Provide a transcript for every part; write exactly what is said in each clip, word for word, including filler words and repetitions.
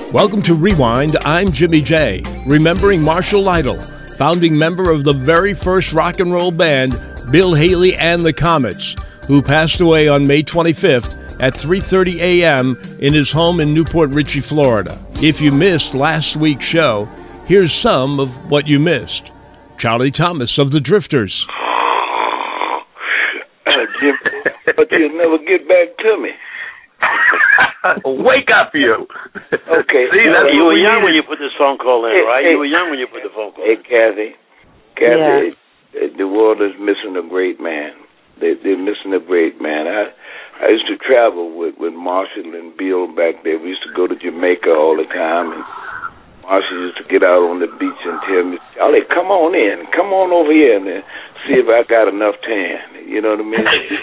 Welcome to Rewind. I'm Jimmy J. Remembering Marshall Lytle, founding member of the very first rock and roll band, Bill Haley and the Comets, who passed away on May twenty-fifth at three thirty a.m. in his home in Newport Richey, Florida. If you missed last week's show, here's some of what you missed. Charlie Thomas of the Drifters. Jim, but you'll never get back to me. Wake up, you. Okay. See, you, that's you what were we young needed. when you put this phone call in, Hey, right? hey. You were young when you put the phone call in. Hey, Kathy. Kathy, yeah. The world is missing a great man. They, they're missing a great man. I I used to travel with, with Marshall and Bill back there. We used to go to Jamaica all the time, and Marshall used to get out on the beach and tell me, Charlie, come on in. Come on over here and uh, see if I got enough tan. You know what I mean?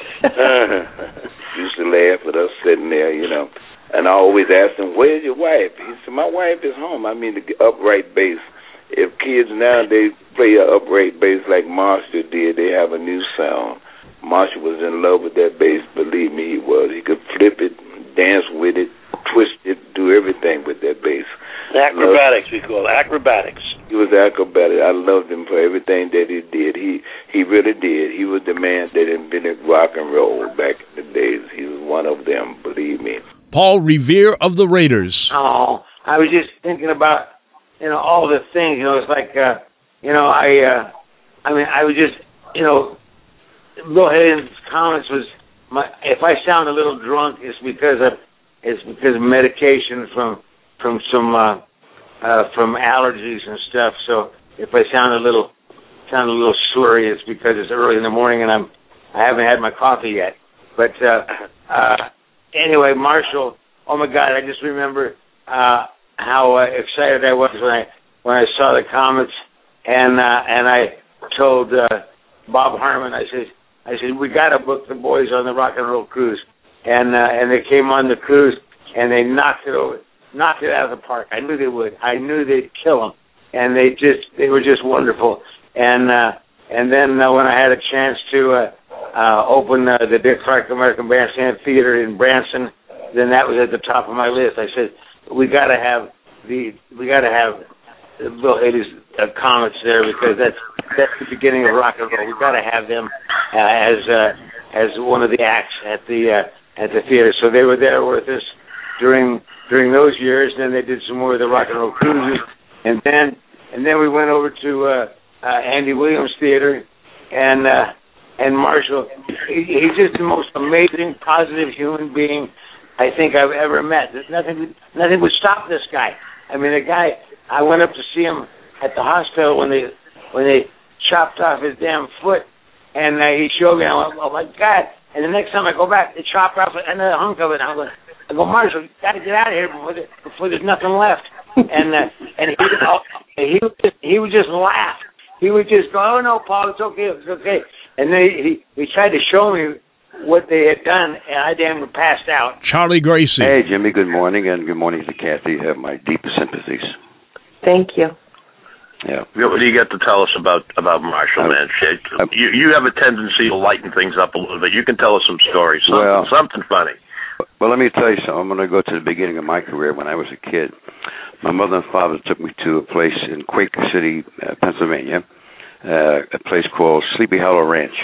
Used to laugh at us sitting there, you know. And I always asked him, where's your wife? He said, my wife is home. I mean, the upright bass. If kids nowadays play an upright bass like Marshall did, they have a new sound. Marshall was in love with that bass. Believe me, he was. He could flip it, dance with it, twist it, do everything with that bass. Acrobatics, we call it. Acrobatics. He was acrobatic. I loved him for everything that he did. He he really did. He was the man that invented rock and roll back in the days. He was one of them, believe me. Paul Revere of the Raiders. Oh, I was just thinking about, you know, all the things. You know, it's like, uh, you know, I, uh, I mean, I was just, you know, Bill Haley's comments was, my, if I sound a little drunk, it's because of, it's because of medication from, from some, uh, uh, from allergies and stuff. So if I sound a little, sound a little slurry, it's because it's early in the morning and I'm, I haven't had my coffee yet. But, uh, uh, anyway, Marshall, oh my God, I just remember, uh, how uh, excited I was when I, when I saw the Comets, and, uh, and I told, uh, Bob Harmon, I said, I said, we got to book the boys on the rock and roll cruise. And, uh, and they came on the cruise and they knocked it over, knocked it out of the park. I knew they would. I knew they'd kill them. And they just, they were just wonderful. And, uh, and then uh, when I had a chance to, uh, uh, open, uh, the Dick Clark American Bandstand Theater in Branson, then that was at the top of my list. I said, we got to have the, we got to have Bill Haley's uh, Comets there because that's, that's the beginning of rock and roll. We've got to have them uh, as uh, as one of the acts at the uh, at the theater. So they were there with us during during those years. Then they did some more of the rock and roll cruises, and then and then we went over to uh, uh, Andy Williams Theater, and uh, and Marshall. He, he's just the most amazing, positive human being I think I've ever met. There's nothing nothing would stop this guy. I mean, the guy. I went up to see him at the hospital when they when they chopped off his damn foot, and uh, he showed me. I went, oh my God! And the next time I go back, they chopped off another hunk of it. And I go, I go, Marshall, you got to get out of here before there, before there's nothing left. and uh, and he oh, he would just, he would just laugh. He would just go, oh no, Paul, it's okay, it's okay. And then he he tried to show me what they had done, and I damn near passed out. Charlie Gracie. Hey, Jimmy. Good morning, and good morning to Kathy. You have my deepest sympathies. Thank you. Yeah. What do you got to tell us about, about Marshall, man? I'm, you you have a tendency to lighten things up a little bit. You can tell us some stories, something, well, something funny. Well, let me tell you something. I'm going to go to the beginning of my career when I was a kid. My mother and father took me to a place in Quaker City, uh, Pennsylvania, uh, a place called Sleepy Hollow Ranch.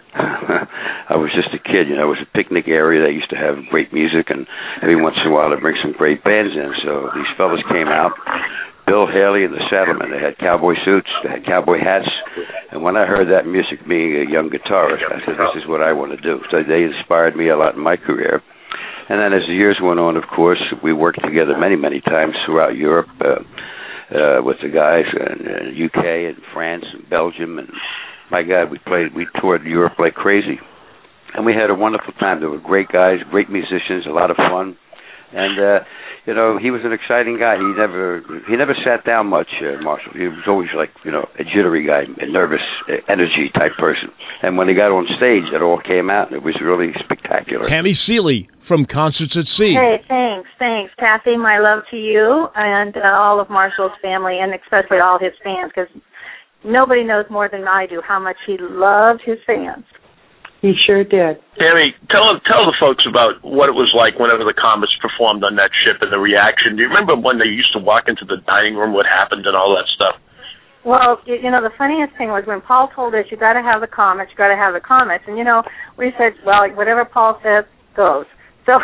I was just a kid, you know. It was a picnic area that used to have great music, and every once in a while they'd bring some great bands in. So these fellas came out. Bill Haley and the Saddlemen. They had cowboy suits, they had cowboy hats, and when I heard that music, being a young guitarist, I said, this is what I want to do. So they inspired me a lot in my career. And then as the years went on, of course, we worked together many, many times throughout Europe uh, uh, with the guys in the U K and France and Belgium. And my God, we played, we toured Europe like crazy. And we had a wonderful time. There were great guys, great musicians, a lot of fun. And, uh, you know, he was an exciting guy. He never he never sat down much, uh, Marshall. He was always like, you know, a jittery guy, a nervous, uh, energy type person. And when he got on stage, it all came out, and it was really spectacular. Tammy Seeley from Concerts at Sea. Hey, thanks, thanks. Kathy, my love to you and uh, all of Marshall's family, and especially all his fans, because nobody knows more than I do how much he loved his fans. He sure did. Tammy, tell tell the folks about what it was like whenever the Comets performed on that ship and the reaction. Do you remember when they used to walk into the dining room, what happened and all that stuff? Well, you know, the funniest thing was when Paul told us, you got to have the Comets, you got to have the Comets. And, you know, we said, well, whatever Paul says goes. So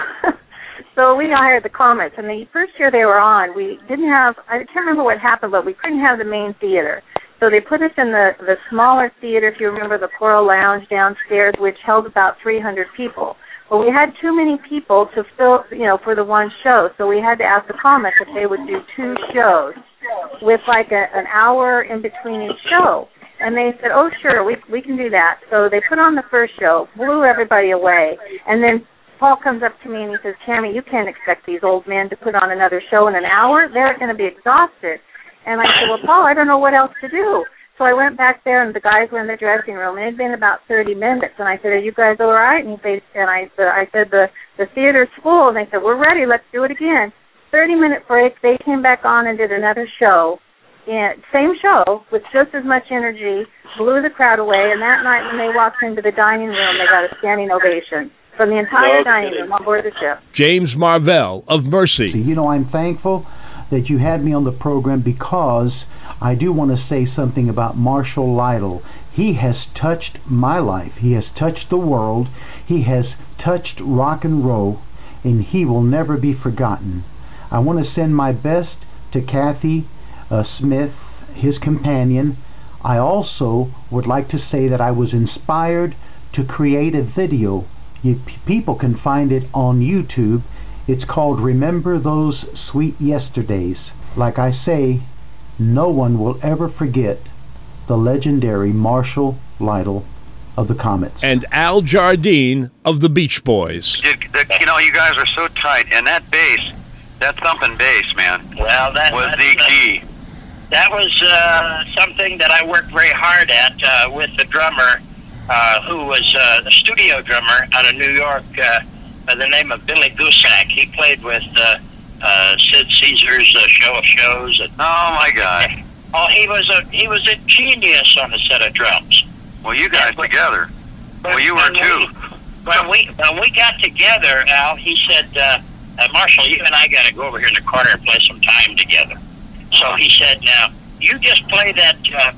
so we hired the Comets. And the first year they were on, we didn't have, I can't remember what happened, but we couldn't have the main theater. So they put us in the, the smaller theater, if you remember, the Coral Lounge downstairs, which held about three hundred people. But we had too many people to fill, you know, for the one show. So we had to ask the Comets if they would do two shows with like a, an hour in between each show. And they said, oh, sure, we we can do that. So they put on the first show, blew everybody away. And then Paul comes up to me and he says, Tammy, you can't expect these old men to put on another show in an hour. They're going to be exhausted. And I said, well, Paul, I don't know what else to do. So I went back there, and the guys were in the dressing room, and it had been about thirty minutes. And I said, are you guys all right? And, they, and I, uh, I said, the, the theater's full. And they said, we're ready. Let's do it again. thirty-minute break. They came back on and did another show. And same show with just as much energy, blew the crowd away. And that night when they walked into the dining room, they got a standing ovation from the entire no dining room on board the ship. James Marvell of Mercy. You know, I'm thankful that you had me on the program because I do want to say something about Marshall Lytle. He has touched my life. He has touched the world. He has touched rock and roll, and he will never be forgotten. I want to send my best to Kathy uh, Smith, his companion. I also would like to say that I was inspired to create a video. You, people can find it on YouTube. It's called Remember Those Sweet Yesterdays. Like I say, no one will ever forget the legendary Marshall Lytle of the Comets. And Al Jardine of the Beach Boys. You, the, you know, you guys are so tight, and that bass, that thumping bass, man, well, that was that's, the key. Uh, that was uh, something that I worked very hard at uh, with the drummer, uh, who was uh, a studio drummer out of New York, uh, by the name of Billy Gusak. He played with uh, uh, Sid Caesar's uh, Show of Shows. And, oh my God! Oh, he was a he was a genius on a set of drums. Well, you guys when, together. When, well, you were too. We, when we when we got together, Al, he said, uh, uh, "Marshall, you and I got to go over here in the corner and play some time together." So he said, "Now you just play that uh,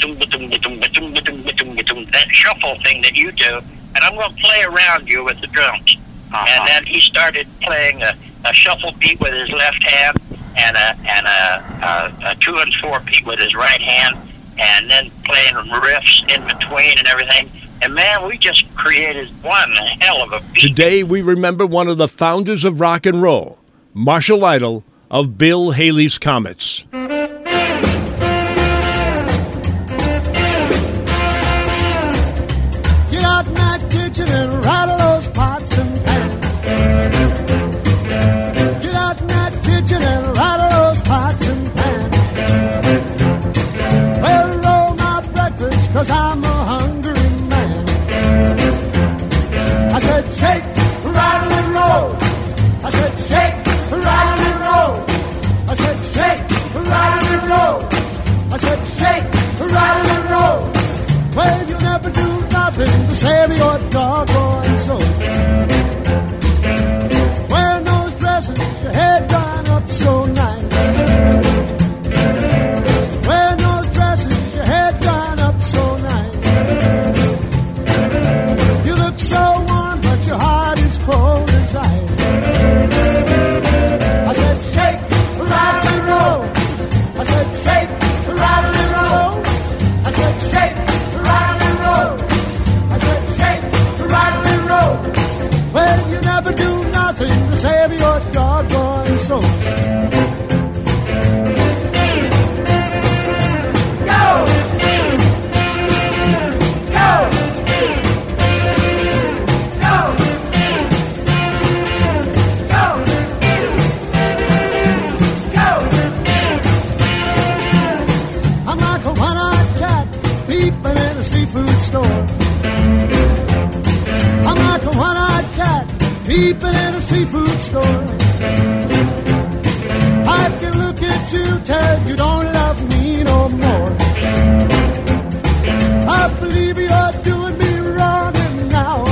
that shuffle thing that you do, and I'm going to play around you with the drums." Uh-huh. And then he started playing a, a shuffle beat with his left hand and a and a, a, a two and four beat with his right hand, and then playing riffs in between and everything. And man, we just created one hell of a beat. Today we remember one of the founders of rock and roll, Marshall Lytle of Bill Haley's Comets. Get out in that kitchen and rattle those pots and pans. Get out in that kitchen and rattle those pots and pans. Well, roll my breakfast, cause I'm a hungry man. I said shake, rattle and roll. I said shake, rattle and roll. I said shake, rattle and roll. I said shake, rattle and roll. Well, you never do nothing to save your doggone soul. Wearing those dresses, your head done up so nice. Wearing those dresses, your head done up so nice. You look so warm, but your heart is cold as ice. I said shake, rattle and roll. I said shake, rattle and roll. I said shake, rattle and roll. I said shake, rattle and roll. Well, you never do nothing to save your doggone soul. Go! Go! Seafood store. I'm like a one-eyed cat peeping in a seafood store. I can look at you, tell you don't love me no more. I believe you're doing me wrong, and now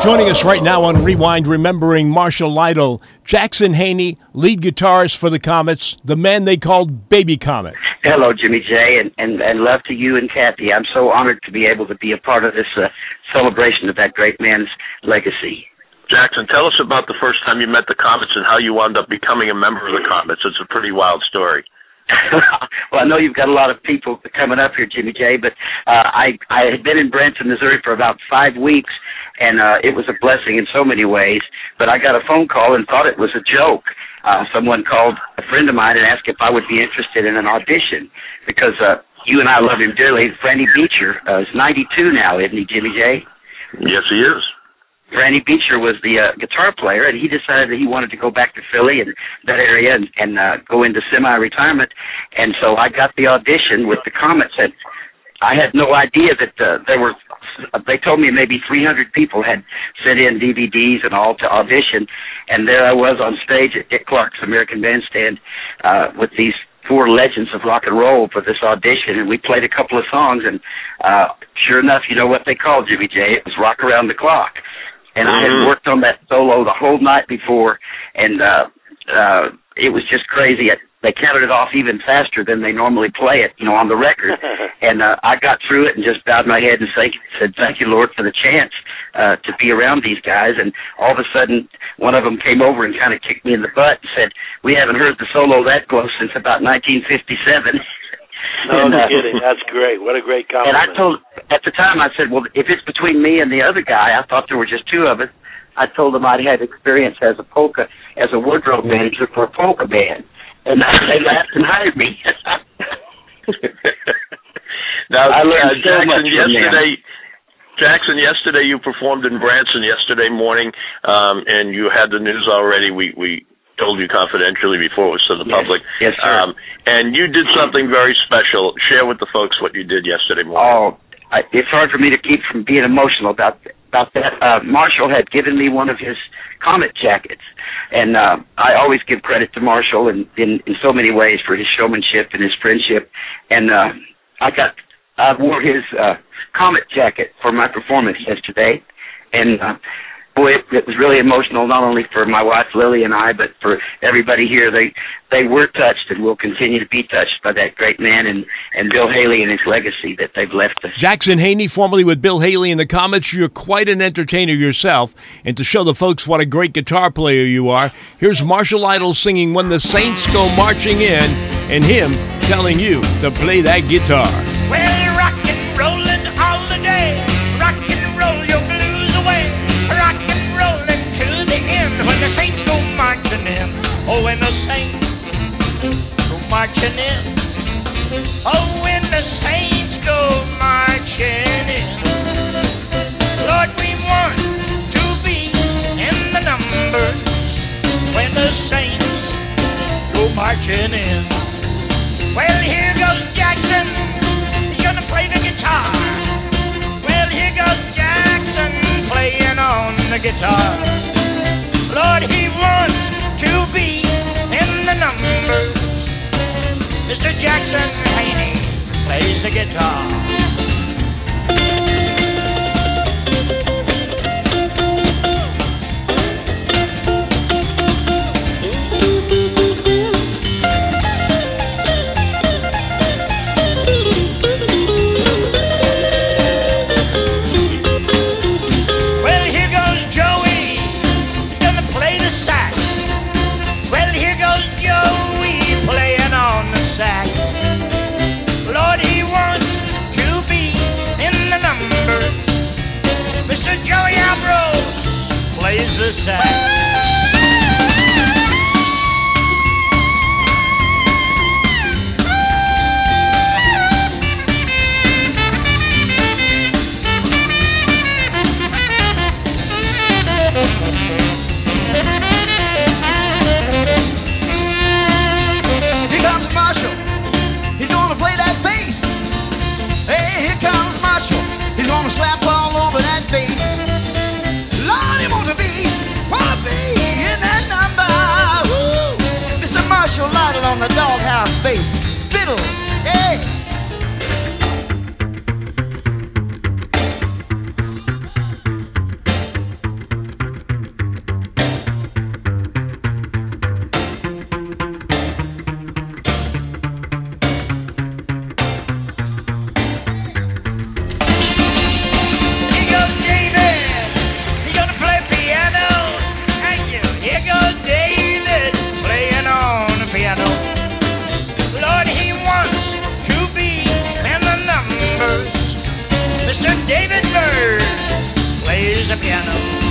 Joining us right now on Rewind, remembering Marshall Lytle, Jackson Haney, lead guitarist for the Comets, the man they called Baby Comet. Hello, Jimmy J, and, and, and love to you and Kathy. I'm so honored to be able to be a part of this uh, celebration of that great man's legacy. Jackson, tell us about the first time you met the Comets and how you wound up becoming a member of the Comets. It's a pretty wild story. Well, I know you've got a lot of people coming up here, Jimmy J, but uh, I, I had been in Branson, Missouri for about five weeks, and uh, it was a blessing in so many ways, but I got a phone call and thought it was a joke. Uh, someone called a friend of mine and asked if I would be interested in an audition, because uh, you and I love him dearly. Franny Beecher uh, is ninety-two now, isn't he, Jimmy J? Yes, he is. Franny Beecher was the uh, guitar player, and he decided that he wanted to go back to Philly and that area and, and uh, go into semi-retirement. And so I got the audition with the Comets, and I had no idea that uh, there were, they told me maybe three hundred people had sent in D V Ds and all to audition, and there I was on stage at Dick Clark's American Bandstand uh, with these four legends of rock and roll for this audition, and we played a couple of songs, and uh, sure enough, you know what they called, Jimmy J? It was Rock Around the Clock. And I had worked on that solo the whole night before, and uh, uh, it was just crazy. I, they counted it off even faster than they normally play it, you know, on the record. And uh, I got through it and just bowed my head and say, said, "Thank you, Lord, for the chance uh, to be around these guys." And all of a sudden, one of them came over and kind of kicked me in the butt and said, "We haven't heard the solo that close since about nineteen fifty-seven." No and, uh, kidding. That's great. What a great compliment. And I told, at the time, I said, well, if it's between me and the other guy, I thought there were just two of us. I told them I'd had experience as a polka, as a wardrobe manager for a polka band. And they laughed and hired me. Now, I learned uh, so Jackson, much from yesterday, them. Jackson, yesterday you performed in Branson yesterday morning, um, and you had the news already. We, we told you confidentially before it was to the yes. public. Yes, sir. Um, and you did something very special. Share with the folks what you did yesterday morning. Oh, I, it's hard for me to keep from being emotional about about that. Uh, Marshall had given me one of his Comet jackets, and uh, I always give credit to Marshall in, in, in so many ways for his showmanship and his friendship. And uh, I got I wore his uh, Comet jacket for my performance yesterday, and uh, boy, it, it was really emotional, not only for my wife Lily and I, but for everybody here. They they were touched and will continue to be touched by that great man and, and Bill Haley and his legacy that they've left us. Jackson Haney, formerly with Bill Haley and the Comets, you're quite an entertainer yourself. And to show the folks what a great guitar player you are, here's Marshall Lytle singing When the Saints Go Marching In, and him telling you to play that guitar. Well, rock and rollin' all the day, rock and roll your blues away, rock and rollin' to the end when the saints go marching in. Oh, when the saints go marching in. Oh, when the saints go marching in. Lord, we want to be in the number when the saints go marching in. Well, here goes Jackson. He's gonna play the guitar. Well, here goes Jackson playing on the guitar. Lord, he wants to be in the number. Mister Jackson Haney plays the guitar. Joey Ambrose plays the sax. Here comes Marshall. He's gonna play that bass. Hey, here comes Marshall. He's gonna slap all over that bass. Lord, he want to be, wanna be in that number. Woo! Mister Marshall Lytle on the doghouse bass. Fiddle, hey. plays a piano.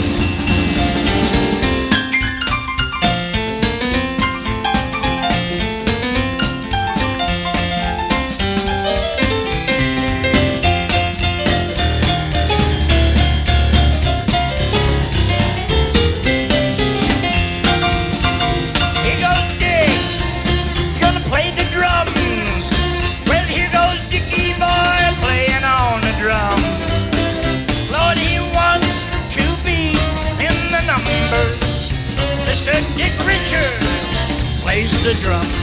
Mister Dick Richard plays the drums.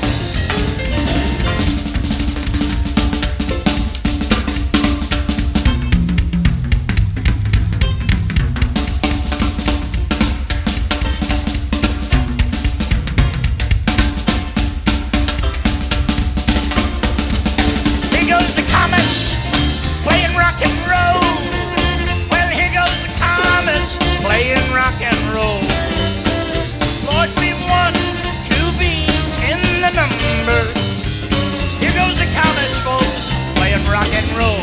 Here goes the Comets playing rock and roll. Well, here goes the Comets playing rock and roll. Lord, we want to be in the number. Here goes the Comets, folks, playing rock and roll.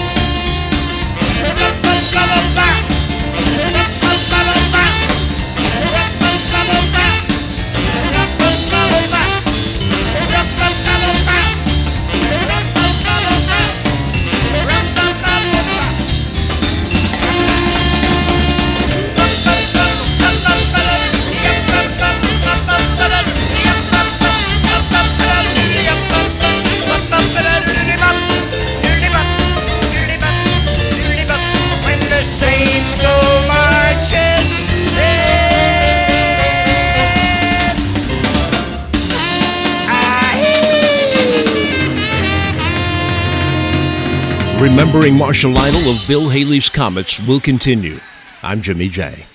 Saints go marching in. Remembering Marshall Lytle of Bill Haley's Comets will continue. I'm Jimmy J.